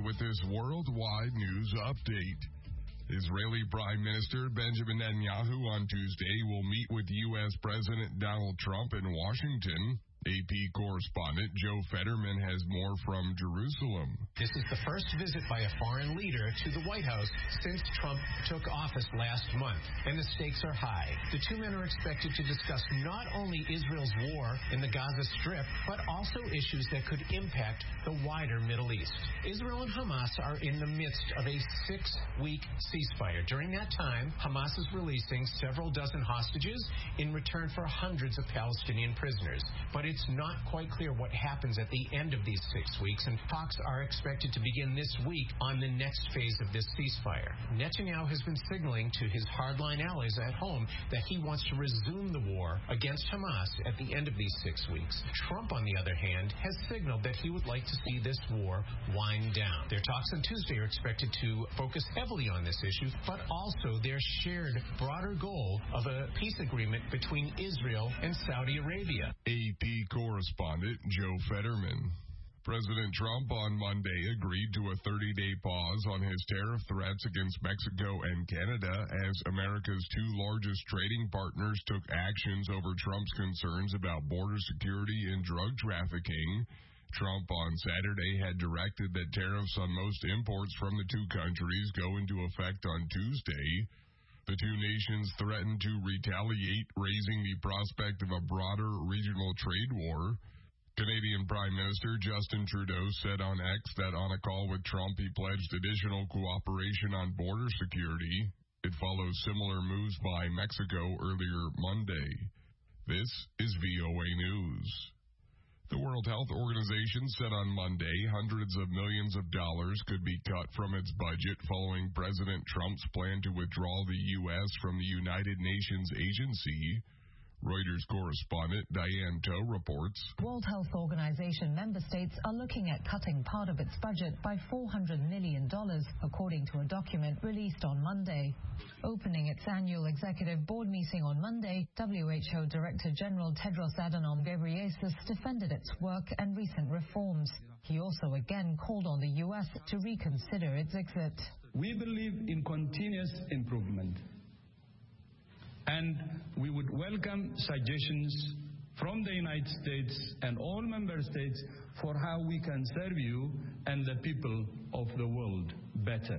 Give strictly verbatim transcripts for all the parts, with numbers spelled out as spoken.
with this worldwide news update. Israeli Prime Minister Benjamin Netanyahu on Tuesday will meet with U S President Donald Trump in Washington. A P correspondent Joe Fetterman has more from Jerusalem. This is the first visit by a foreign leader to the White House since Trump took office last month, and the stakes are high. The two men are expected to discuss not only Israel's war in the Gaza Strip, but also issues that could impact the wider Middle East. Israel and Hamas are in the midst of a six-week ceasefire. During that time, Hamas is releasing several dozen hostages in return for hundreds of Palestinian prisoners. But it's not quite clear what happens at the end of these six weeks, and talks are expected to begin this week on the next phase of this ceasefire. Netanyahu has been signaling to his hardline allies at home that he wants to resume the war against Hamas at the end of these six weeks. Trump, on the other hand, has signaled that he would like to see this war wind down. Their talks on Tuesday are expected to focus heavily on this issue, but also their shared broader goal of a peace agreement between Israel and Saudi Arabia. A P correspondent Joe Fetterman. President Trump on Monday agreed to a thirty-day pause on his tariff threats against Mexico and Canada as America's two largest trading partners took actions over Trump's concerns about border security and drug trafficking. Trump on Saturday had directed that tariffs on most imports from the two countries go into effect on Tuesday. The two nations threatened to retaliate, raising the prospect of a broader regional trade war. Canadian Prime Minister Justin Trudeau said on X that on a call with Trump, he pledged additional cooperation on border security. It follows similar moves by Mexico earlier Monday. This is V O A News. The World Health Organization said on Monday hundreds of millions of dollars could be cut from its budget following President Trump's plan to withdraw the U S from the United Nations agency. Reuters correspondent Diane Toh reports. World Health Organization member states are looking at cutting part of its budget by four hundred million dollars, according to a document released on Monday. Opening its annual executive board meeting on Monday, W H O Director General Tedros Adhanom Ghebreyesus defended its work and recent reforms. He also again called on the U S to reconsider its exit. We believe in continuous improvement, and we would welcome suggestions from the United States and all member states for how we can serve you and the people of the world better.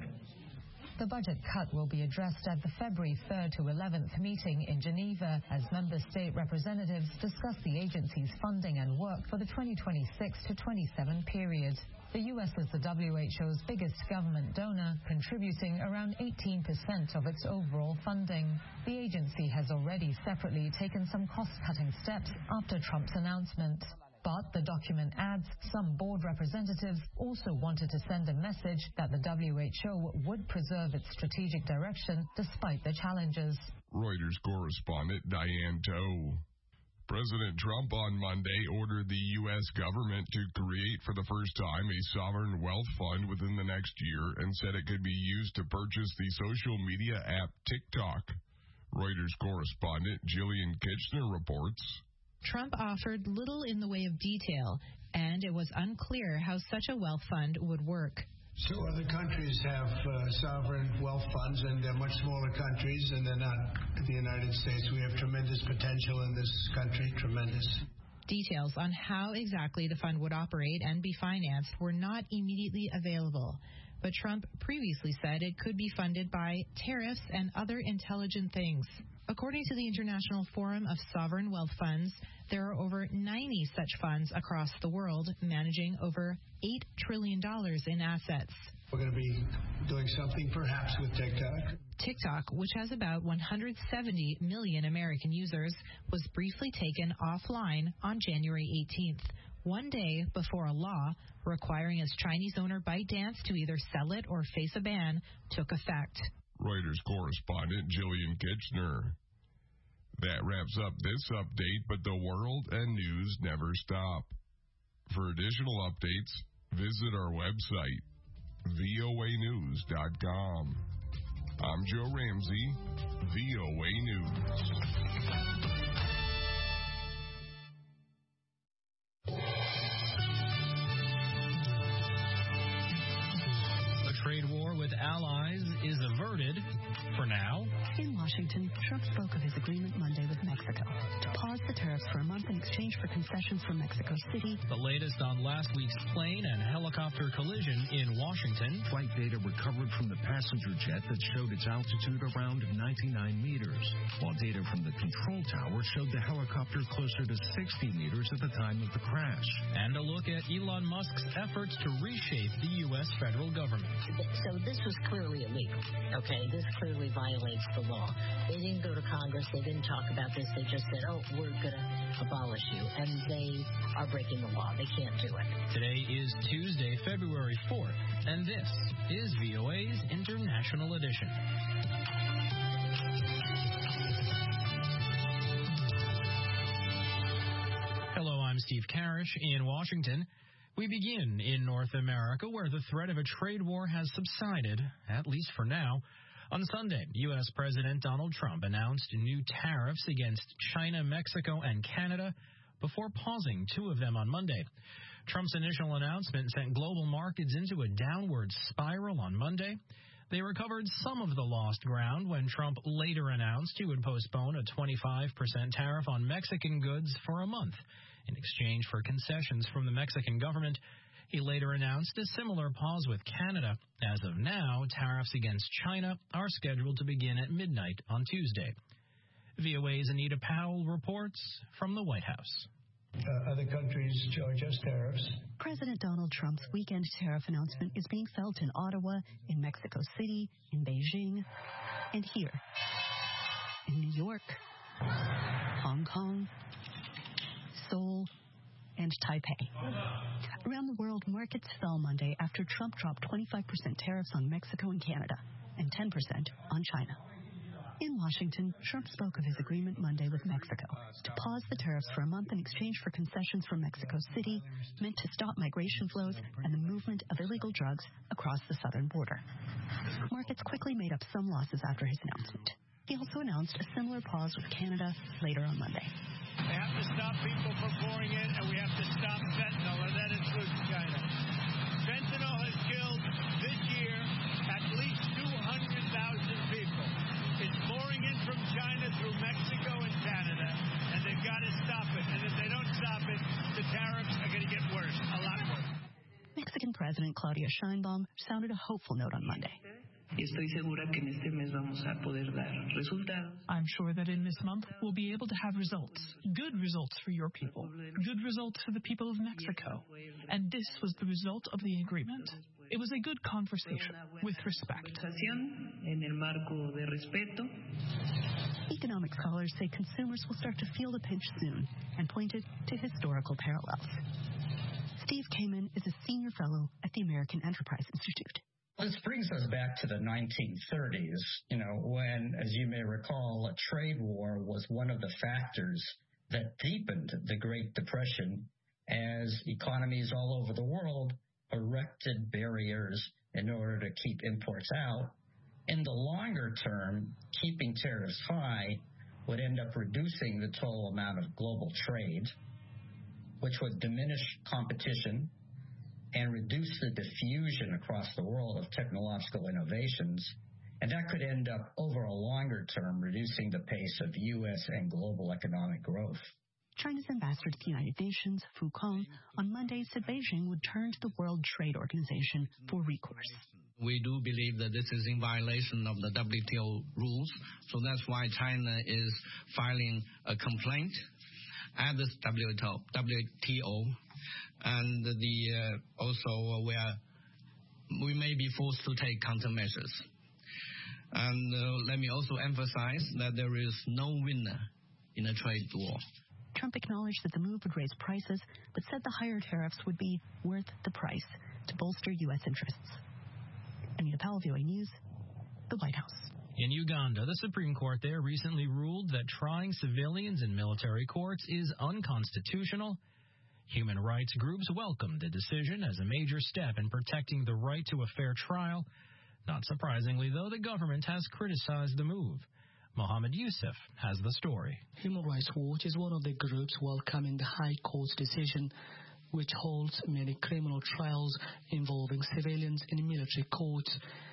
The budget cut will be addressed at the February third to eleventh meeting in Geneva as member state representatives discuss the agency's funding and work for the twenty twenty-six to twenty-seven period. The U S is the W H O's biggest government donor, contributing around eighteen percent of its overall funding. The agency has already separately taken some cost-cutting steps after Trump's announcement. But the document adds some board representatives also wanted to send a message that the W H O would preserve its strategic direction despite the challenges. Reuters correspondent Diane Toh. President Trump on Monday ordered the U S government to create for the first time a sovereign wealth fund within the next year and said it could be used to purchase the social media app TikTok. Reuters correspondent Jillian Kitchener reports. Trump offered little in the way of detail, and it was unclear how such a wealth fund would work. So other countries have uh, sovereign wealth funds, and they're much smaller countries, and they're not the United States. We have tremendous potential in this country, tremendous. Details on how exactly the fund would operate and be financed were not immediately available, but Trump previously said it could be funded by tariffs and other intelligent things. According to the International Forum of Sovereign Wealth Funds, there are over ninety such funds across the world, managing over eight trillion dollars in assets. We're going to be doing something perhaps with TikTok. TikTok, which has about one hundred seventy million American users, was briefly taken offline on January eighteenth, one day before a law requiring its Chinese owner ByteDance to either sell it or face a ban took effect. Reuters correspondent Jillian Kitchener. That wraps up this update, but the world and news never stop. For additional updates, visit our website, V O A news dot com. I'm Joe Ramsey, V O A News. averted for now. In Washington, Trump spoke of his agreement Monday with Mexico to pause the tariffs for a month in exchange for concessions from Mexico City. The latest on last week's plane and helicopter collision in Washington. Flight data recovered from the passenger jet that showed its altitude around ninety-nine meters, while data from the control tower showed the helicopter closer to sixty meters at the time of the crash. And a look at Elon Musk's efforts to reshape the U S federal government. So this was clearly illegal, okay? This clearly violates the law. They didn't go to Congress. They didn't talk about this. They just said, oh, we're going to abolish you. And they are breaking the law. They can't do it. Today is Tuesday, February fourth, and this is V O A's International Edition. Hello, I'm Steve Karish in Washington. We begin in North America, where the threat of a trade war has subsided, at least for now. On Sunday, U S. President Donald Trump announced new tariffs against China, Mexico, and Canada before pausing two of them on Monday. Trump's initial announcement sent global markets into a downward spiral on Monday. They recovered some of the lost ground when Trump later announced he would postpone a twenty-five percent tariff on Mexican goods for a month in exchange for concessions from the Mexican government. He later announced a similar pause with Canada. As of now, tariffs against China are scheduled to begin at midnight on Tuesday. V O A's Anita Powell reports from the White House. Uh, other countries charge us tariffs. President Donald Trump's weekend tariff announcement is being felt in Ottawa, in Mexico City, in Beijing, and here, in New York, Hong Kong, Seoul, and Taipei. Around the world, markets fell Monday after Trump dropped twenty-five percent tariffs on Mexico and Canada and ten percent on China. In Washington, Trump spoke of his agreement Monday with Mexico to pause the tariffs for a month in exchange for concessions from Mexico City, meant to stop migration flows and the movement of illegal drugs across the southern border. Markets quickly made up some losses after his announcement. He also announced a similar pause with Canada later on Monday. We have to stop people from pouring in, and we have to stop fentanyl, and that includes China. Fentanyl has killed this year at least two hundred thousand people. It's pouring in from China through Mexico and Canada, and they've got to stop it. And if they don't stop it, the tariffs are going to get worse, a lot worse. Mexican President Claudia Sheinbaum sounded a hopeful note on Monday. I'm sure that in this month we'll be able to have results, good results for your people, good results for the people of Mexico. And this was the result of the agreement. It was a good conversation with respect. Economic scholars say consumers will start to feel the pinch soon and pointed to historical parallels. Steve Kamen is a senior fellow at the American Enterprise Institute. This brings us back to the nineteen thirties, you know, when, as you may recall, a trade war was one of the factors that deepened the Great Depression as economies all over the world erected barriers in order to keep imports out. In the longer term, keeping tariffs high would end up reducing the total amount of global trade, which would diminish competition and reduce the diffusion across the world of technological innovations, and that could end up, over a longer term, reducing the pace of U S and global economic growth. China's ambassador to the United Nations, Fu Kong, on Monday said Beijing would turn to the World Trade Organization for recourse. We do believe that this is in violation of the W T O rules, so that's why China is filing a complaint at the W T O. And the uh, also we are we may be forced to take countermeasures. And uh, let me also emphasize that there is no winner in a trade war. Trump acknowledged that the move would raise prices, but said the higher tariffs would be worth the price to bolster U S interests. Anita Powell, V O A News, the White House. In Uganda, the Supreme Court there recently ruled that trying civilians in military courts is unconstitutional. Human rights groups welcomed the decision as a major step in protecting the right to a fair trial. Not surprisingly, though, the government has criticized the move. Mohammed Yusuf has the story. Human Rights Watch is one of the groups welcoming the High Court's decision, which holds many criminal trials involving civilians in military courts.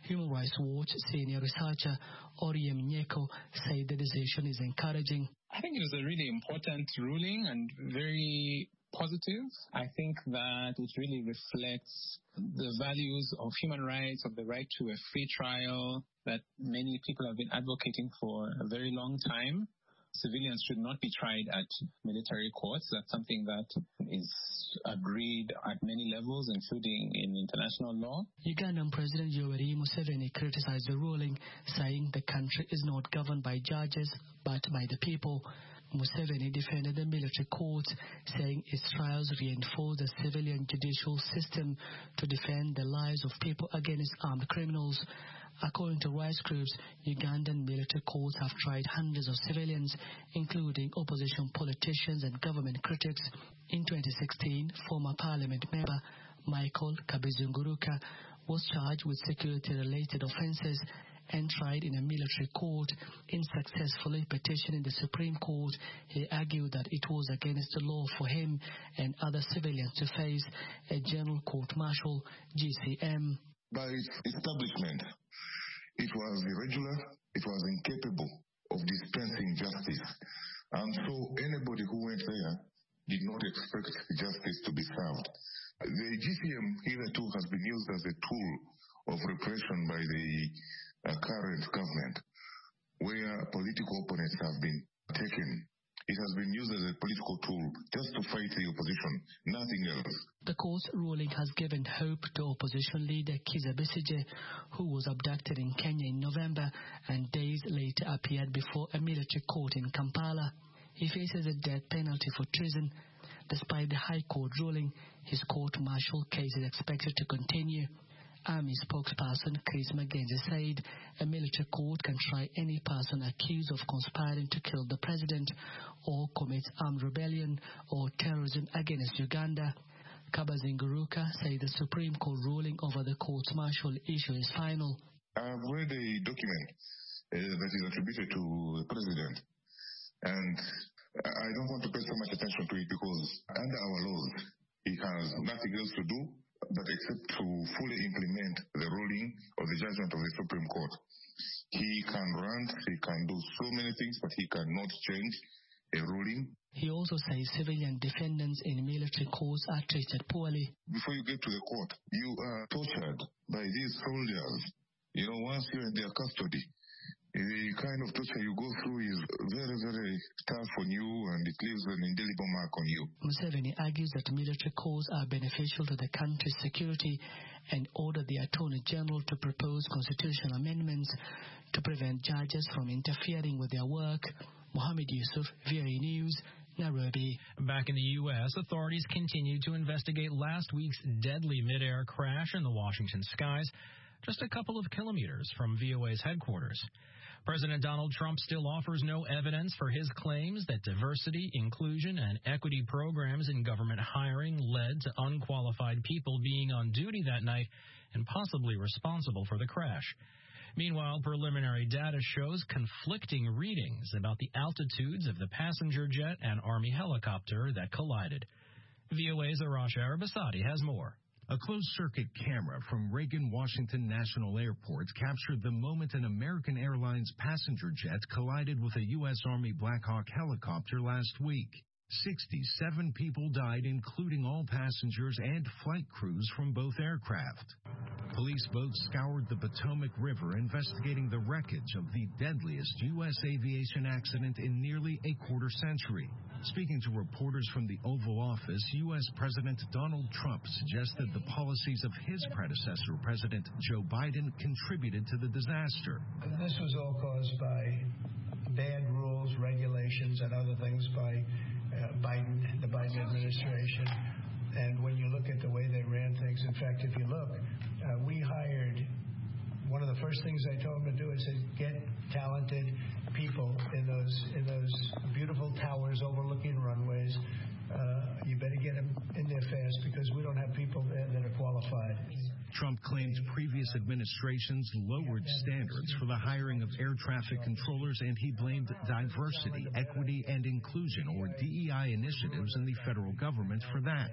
Human Rights Watch senior researcher Oryem Nyeko said the decision is encouraging. I think it was a really important ruling and very positive. I think that it really reflects the values of human rights, of the right to a free trial that many people have been advocating for a very long time. Civilians should not be tried at military courts. That's something that is agreed at many levels, including in international law. Ugandan President Yoweri Museveni criticized the ruling, saying the country is not governed by judges, but by the people. Museveni defended the military court, saying its trials reinforce the civilian judicial system to defend the lives of people against armed criminals. According to rights groups, Ugandan military courts have tried hundreds of civilians, including opposition politicians and government critics. In twenty sixteen, former parliament member Michael Kabizunguruka was charged with security-related offences and tried in a military court. In successfully petitioning the Supreme Court, he argued that it was against the law for him and other civilians to face a general court-martial, G C M. By its establishment, it was irregular, it was incapable of dispensing justice. And so anybody who went there did not expect justice to be served. The G C M hitherto has been used as a tool of repression by the uh, current government, where political opponents have been taken. It has been used as a political tool just to fight the opposition, nothing else. The court's ruling has given hope to opposition leader Kizza Besigye, who was abducted in Kenya in November and days later appeared before a military court in Kampala. He faces a death penalty for treason. Despite the High Court ruling, his court-martial case is expected to continue. Army spokesperson Chris Mackenzie said a military court can try any person accused of conspiring to kill the president or commit armed rebellion or terrorism against Uganda. Kabazinguruka said the Supreme Court ruling over the court-martial issue is final. I have read a document uh, that is attributed to the president, and I don't want to pay so much attention to it because under our laws, he has nothing else to do but except to fully implement the ruling of the judgment of the Supreme Court. He can rant, he can do so many things, but he cannot change a ruling. He also says civilian defendants in military courts are treated poorly. Before you get to the court, you are tortured by these soldiers. You know, once you're in their custody, the kind of torture you go through is very, very tough on you, and it leaves an indelible mark on you. Museveni argues that military courts are beneficial to the country's security and ordered the Attorney General to propose constitutional amendments to prevent judges from interfering with their work. Mohammed Yusuf, V O A News, Nairobi. Back in the U S, authorities continue to investigate last week's deadly mid-air crash in the Washington skies, just a couple of kilometers from V O A's headquarters. President Donald Trump still offers no evidence for his claims that diversity, inclusion, and equity programs in government hiring led to unqualified people being on duty that night and possibly responsible for the crash. Meanwhile, preliminary data shows conflicting readings about the altitudes of the passenger jet and Army helicopter that collided. V O A's Arash Arabasadi has more. A closed-circuit camera from Reagan Washington National Airport captured the moment an American Airlines passenger jet collided with a U S Army Black Hawk helicopter last week. sixty-seven people died, including all passengers and flight crews from both aircraft. Police boats scoured the Potomac River investigating the wreckage of the deadliest U S aviation accident in nearly a quarter century. Speaking to reporters from the Oval Office, U S President Donald Trump suggested the policies of his predecessor, President Joe Biden, contributed to the disaster. This was all caused by bad rules, regulations, and other things by uh, Biden, the Biden administration. And when you look at the way they ran things, in fact, if you look, uh, we hired, one of the first things I told them to do is say, get talented people in those in those beautiful towers overlooking runways. Uh, you better get them in there fast because we don't have people there that are qualified. Trump claimed previous administrations lowered standards for the hiring of air traffic controllers, and he blamed diversity, equity, and inclusion, or D E I initiatives in the federal government for that.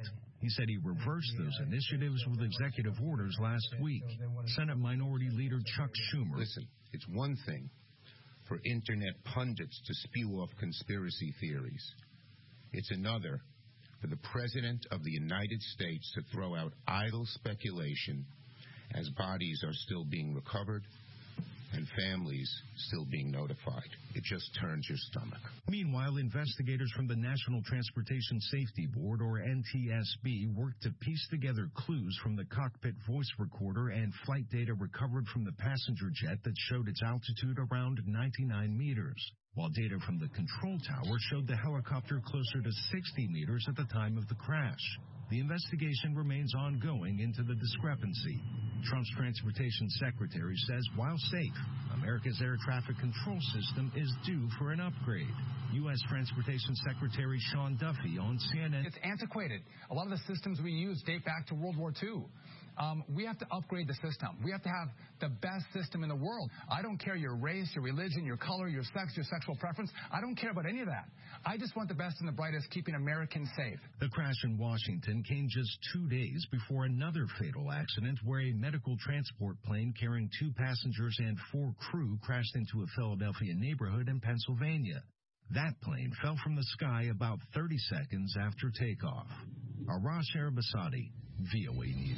He said he reversed those initiatives with executive orders last week. Senate Minority Leader Chuck Schumer. Listen, it's one thing for internet pundits to spew off conspiracy theories. It's another for the President of the United States to throw out idle speculation as bodies are still being recovered and families still being notified. It just turns your stomach. Meanwhile, investigators from the National Transportation Safety Board, or N T S B, worked to piece together clues from the cockpit voice recorder and flight data recovered from the passenger jet that showed its altitude around ninety-nine meters, while data from the control tower showed the helicopter closer to sixty meters at the time of the crash. The investigation remains ongoing into the discrepancy. Trump's transportation secretary says while safe, America's air traffic control system is due for an upgrade. U S Transportation Secretary Sean Duffy on C N N. It's antiquated. A lot of the systems we use date back to World War Two. Um, we have to upgrade the system. We have to have the best system in the world. I don't care your race, your religion, your color, your sex, your sexual preference. I don't care about any of that. I just want the best and the brightest, keeping Americans safe. The crash in Washington came just two days before another fatal accident where a medical transport plane carrying two passengers and four crew crashed into a Philadelphia neighborhood in Pennsylvania. That plane fell from the sky about thirty seconds after takeoff. Arash Arabasadi, V O A News.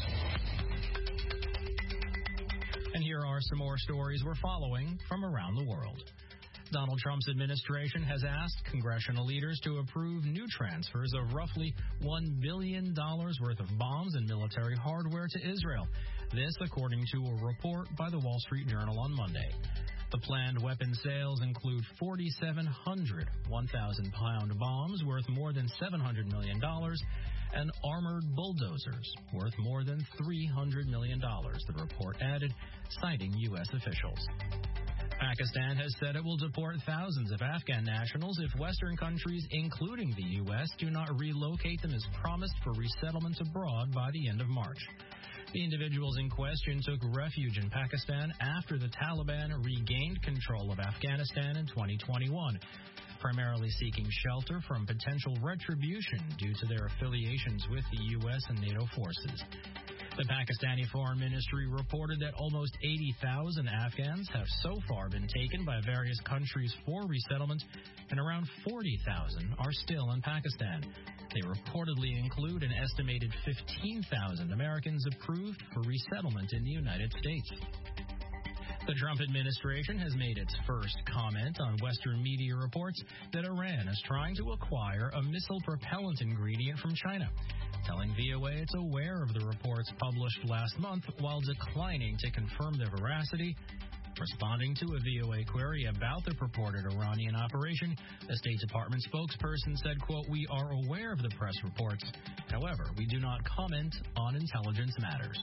And here are some more stories we're following from around the world. Donald Trump's administration has asked congressional leaders to approve new transfers of roughly one billion dollars worth of bombs and military hardware to Israel. This, according to a report by the Wall Street Journal on Monday. The planned weapon sales include forty-seven hundred one thousand pound bombs worth more than seven hundred million dollars and armored bulldozers worth more than three hundred million dollars, the report added, citing U S officials. Pakistan has said it will deport thousands of Afghan nationals if Western countries, including the U S, do not relocate them as promised for resettlement abroad by the end of March. The individuals in question took refuge in Pakistan after the Taliban regained control of Afghanistan in twenty twenty-one, primarily seeking shelter from potential retribution due to their affiliations with the U S and NATO forces. The Pakistani Foreign Ministry reported that almost eighty thousand Afghans have so far been taken by various countries for resettlement, and around forty thousand are still in Pakistan. They reportedly include an estimated fifteen thousand Americans approved for resettlement in the United States. The Trump administration has made its first comment on Western media reports that Iran is trying to acquire a missile propellant ingredient from China, telling V O A it's aware of the reports published last month while declining to confirm their veracity. Responding to a V O A query about the purported Iranian operation, the State Department spokesperson said, quote, "We are aware of the press reports. However, we do not comment on intelligence matters."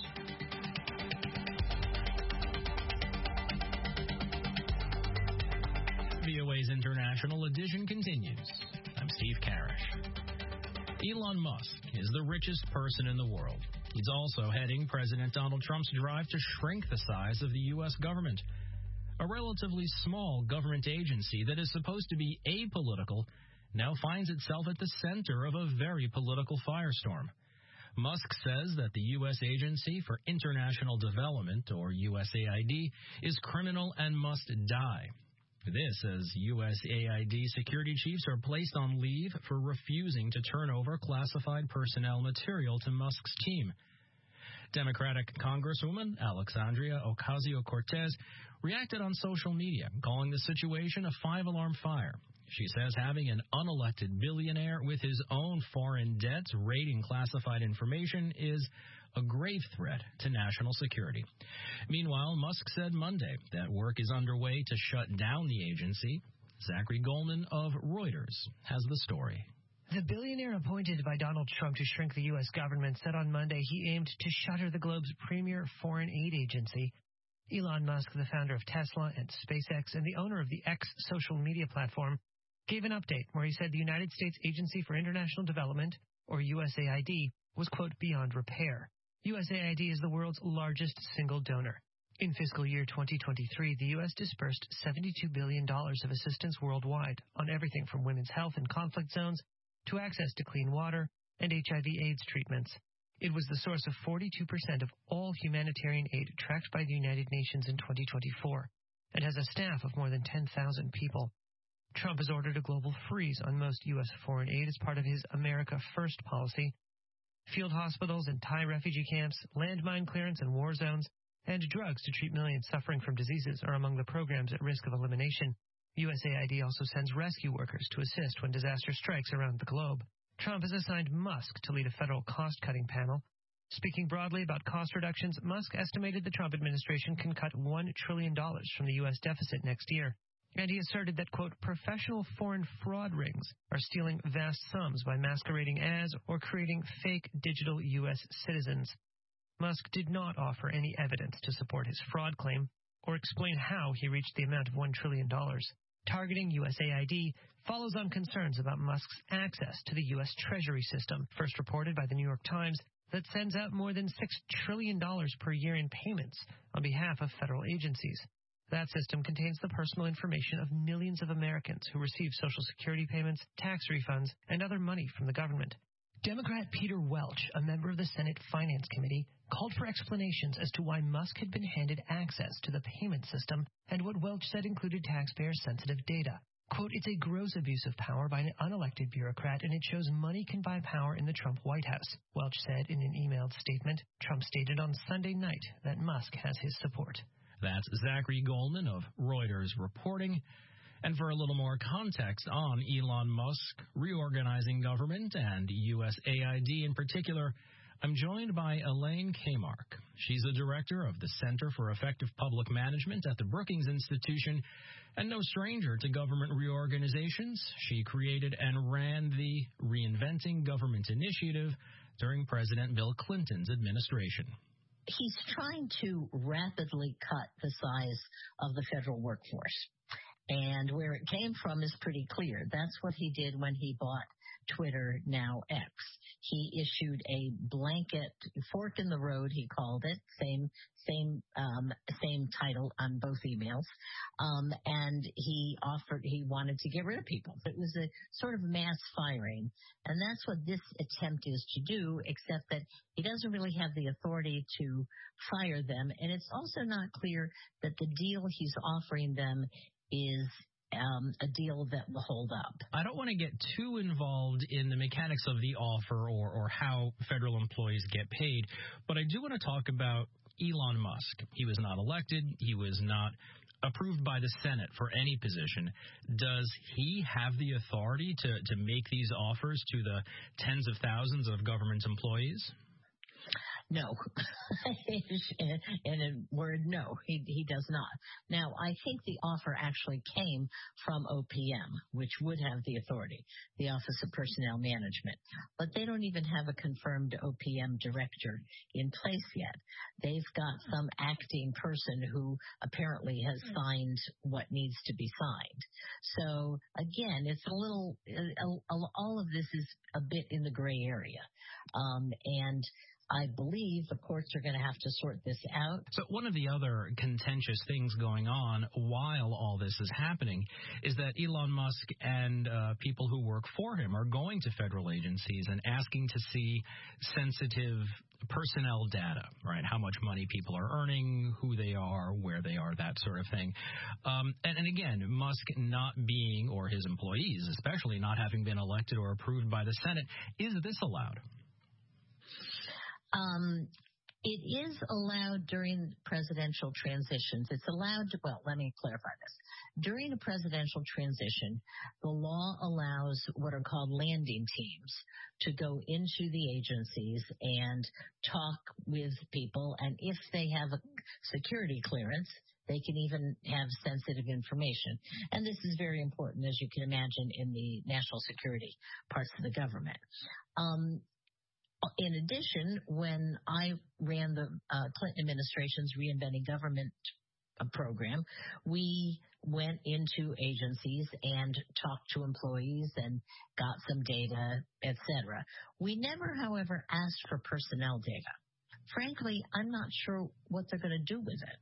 V O A's International Edition continues. I'm Steve Karish. Elon Musk is the richest person in the world. He's also heading President Donald Trump's drive to shrink the size of the U S government. A relatively small government agency that is supposed to be apolitical now finds itself at the center of a very political firestorm. Musk says that the U S Agency for International Development, or U S A I D, is criminal and must die. This as U S A I D security chiefs are placed on leave for refusing to turn over classified personnel material to Musk's team. Democratic Congresswoman Alexandria Ocasio-Cortez reacted on social media, calling the situation a five-alarm fire. She says having an unelected billionaire with his own foreign debts raiding classified information is a grave threat to national security. Meanwhile, Musk said Monday that work is underway to shut down the agency. Zachary Goldman of Reuters has the story. The billionaire appointed by Donald Trump to shrink the U S government said on Monday he aimed to shutter the globe's premier foreign aid agency. Elon Musk, the founder of Tesla and SpaceX and the owner of the X social media platform, gave an update where he said the United States Agency for International Development, or U S A I D, was, quote, beyond repair. U S A I D is the world's largest single donor. In fiscal year twenty twenty-three, the U S dispersed seventy-two billion dollars of assistance worldwide on everything from women's health in conflict zones to access to clean water, and H I V AIDS treatments. It was the source of forty-two percent of all humanitarian aid tracked by the United Nations in twenty twenty-four and has a staff of more than ten thousand people. Trump has ordered a global freeze on most U S foreign aid as part of his America First policy. Field hospitals and Thai refugee camps, landmine clearance in war zones, and drugs to treat millions suffering from diseases are among the programs at risk of elimination. U S A I D also sends rescue workers to assist when disaster strikes around the globe. Trump has assigned Musk to lead a federal cost-cutting panel. Speaking broadly about cost reductions, Musk estimated the Trump administration can cut one trillion dollars from the U S deficit next year. And he asserted that, quote, professional foreign fraud rings are stealing vast sums by masquerading as or creating fake digital U S citizens. Musk did not offer any evidence to support his fraud claim or explain how he reached the amount of one trillion dollars. Targeting U S A I D follows on concerns about Musk's access to the U S Treasury system, first reported by the New York Times, that sends out more than six trillion dollars per year in payments on behalf of federal agencies. That system contains the personal information of millions of Americans who receive Social Security payments, tax refunds, and other money from the government. Democrat Peter Welch, a member of the Senate Finance Committee, called for explanations as to why Musk had been handed access to the payment system and what Welch said included taxpayer-sensitive data. Quote, it's a gross abuse of power by an unelected bureaucrat, and it shows money can buy power in the Trump White House, Welch said in an emailed statement. Trump stated on Sunday night that Musk has his support. That's Zachary Goldman of Reuters reporting. And for a little more context on Elon Musk reorganizing government and U S A I D in particular, I'm joined by Elaine Kamarck. She's the director of the Center for Effective Public Management at the Brookings Institution and no stranger to government reorganizations. She created and ran the Reinventing Government Initiative during President Bill Clinton's administration. He's trying to rapidly cut the size of the federal workforce. And where it came from is pretty clear. That's what he did when he bought Twitter, now X. He issued a blanket fork in the road, he called it, same same um, same title on both emails, um, and he offered he wanted to get rid of people. It was a sort of mass firing, and that's what this attempt is to do, except that he doesn't really have the authority to fire them, and it's also not clear that the deal he's offering them is Um, a deal that will hold up. I don't want to get too involved in the mechanics of the offer or, or how federal employees get paid, but I do want to talk about Elon Musk. He was not elected. He was not approved by the Senate for any position. Does he have the authority to, to make these offers to the tens of thousands of government employees? No. In a word, no, he he does not. Now, I think the offer actually came from O P M, which would have the authority, the Office of Personnel Management. But they don't even have a confirmed O P M director in place yet. They've got some acting person who apparently has signed what needs to be signed. So, again, it's a little, all of this is a bit in the gray area. Um, and I believe the courts are going to have to sort this out. So one of the other contentious things going on while all this is happening is that Elon Musk and uh, people who work for him are going to federal agencies and asking to see sensitive personnel data, right? How much money people are earning, who they are, where they are, that sort of thing. Um, and, and again, Musk not being, or his employees especially, not having been elected or approved by the Senate, is this allowed? Um, it is allowed during presidential transitions. It's allowed to, well, let me clarify this. During a presidential transition, the law allows what are called landing teams to go into the agencies and talk with people. And if they have a security clearance, they can even have sensitive information. And this is very important, as you can imagine, in the national security parts of the government. Um, In addition, when I ran the uh, Clinton administration's Reinventing Government uh, program, we went into agencies and talked to employees and got some data, et cetera. We never, however, asked for personnel data. Frankly, I'm not sure what they're going to do with it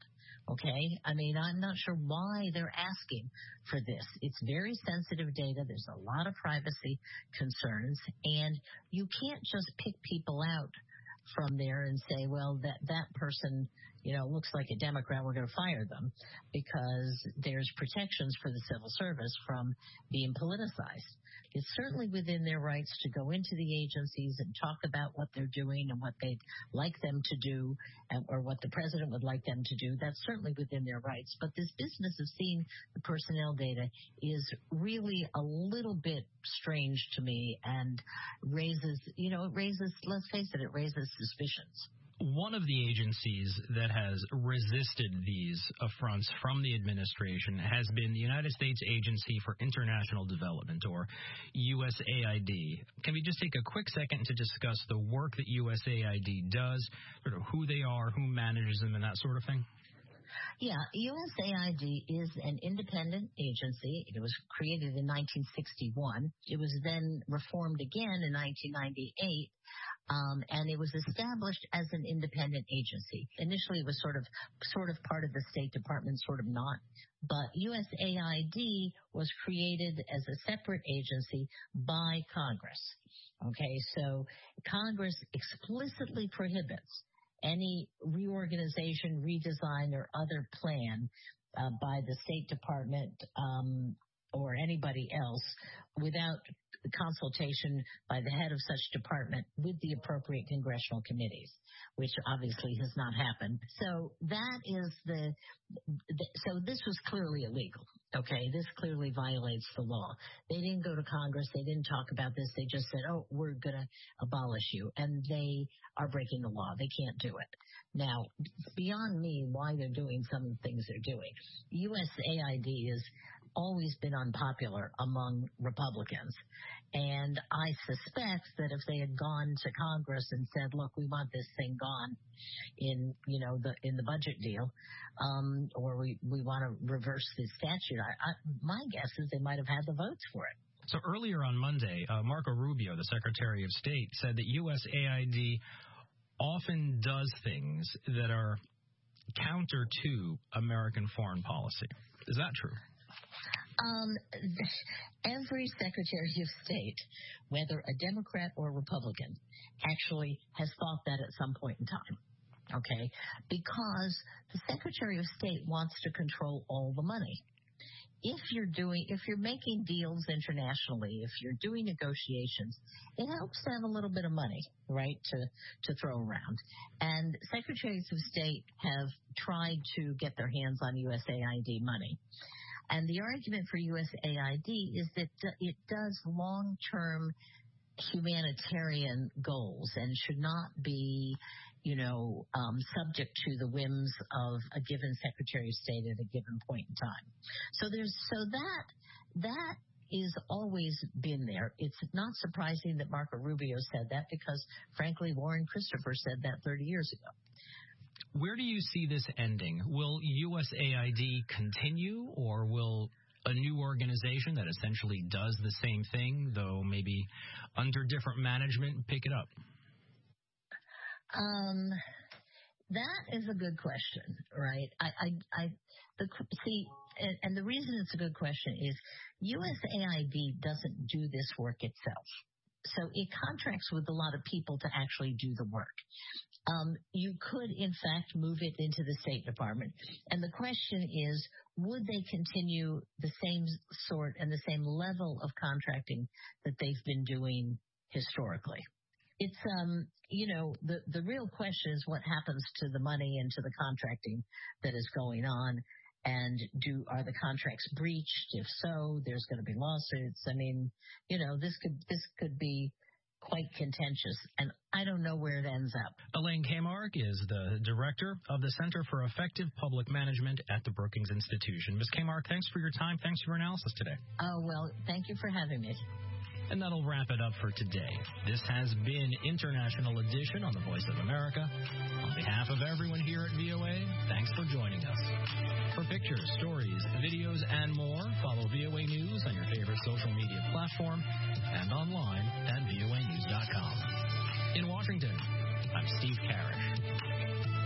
Okay? I mean, I'm not sure why they're asking for this. It's very sensitive data. There's a lot of privacy concerns, and you can't just pick people out from there and say, well, that, that person, you know, looks like a Democrat, we're going to fire them, because there's protections for the civil service from being politicized. It's certainly within their rights to go into the agencies and talk about what they're doing and what they'd like them to do, and, or what the president would like them to do. That's certainly within their rights. But this business of seeing the personnel data is really a little bit strange to me, and raises, you know, it raises, let's face it, it raises suspicions. One of the agencies that has resisted these affronts from the administration has been the United States Agency for International Development, or U S A I D. Can we just take a quick second to discuss the work that U S A I D does, sort of who they are, who manages them, and that sort of thing? Yeah, U S A I D is an independent agency. It was created in nineteen sixty-one. It was then reformed again in nineteen ninety-eight. Um, and it was established as an independent agency. Initially, it was sort of sort of part of the State Department, sort of not. But U S A I D was created as a separate agency by Congress. Okay, so Congress explicitly prohibits any reorganization, redesign, or other plan uh, by the State Department um, or anybody else without consultation by the head of such department with the appropriate congressional committees, which obviously has not happened. So that is the, the so this was clearly illegal. Okay, this clearly violates the law. They didn't go to Congress. They didn't talk about this. They just said, oh, we're going to abolish you. And they are breaking the law. They can't do it. Now, it's beyond me why they're doing some of the things they're doing. U S A I D is always been unpopular among Republicans. And I suspect that if they had gone to Congress and said, look, we want this thing gone in, you know, the in the budget deal, um, or we, we want to reverse the statute, I, I, my guess is they might have had the votes for it. So earlier on Monday, uh, Marco Rubio, the Secretary of State, said that U S A I D often does things that are counter to American foreign policy. Is that true? Um, every Secretary of State, whether a Democrat or Republican, actually has thought that at some point in time, okay? Because the Secretary of State wants to control all the money. If you're doing, if you're making deals internationally, if you're doing negotiations, it helps to have a little bit of money, right, to, to throw around. And Secretaries of State have tried to get their hands on U S A I D money. And the argument for U S A I D is that it does long-term humanitarian goals and should not be, you know, um, subject to the whims of a given Secretary of State at a given point in time. So there's so that that is always been there. It's not surprising that Marco Rubio said that because, frankly, Warren Christopher said that thirty years ago. Where do you see this ending? Will U S A I D continue, or will a new organization that essentially does the same thing, though maybe under different management, pick it up? Um, that is a good question, right? I, I, I the, see, and, and the reason it's a good question is U S A I D doesn't do this work itself. So it contracts with a lot of people to actually do the work. Um, you could, in fact, move it into the State Department. And the question is, would they continue the same sort and the same level of contracting that they've been doing historically? It's, um, you know, the, the real question is what happens to the money and to the contracting that is going on. And do are the contracts breached? If so, there's going to be lawsuits. I mean, you know, this could this could be quite contentious, and I don't know where it ends up. Elaine Kamarck is the director of the Center for Effective Public Management at the Brookings Institution. Miz Kamarck, thanks for your time. Thanks for your analysis today. Oh, well, thank you for having me. And that'll wrap it up for today. This has been International Edition on the Voice of America. On behalf of everyone here at V O A, thanks for joining us. For pictures, stories, videos, and more, follow V O A News on your favorite social media platform and online at V O A news dot com. In Washington, I'm Steve Karish.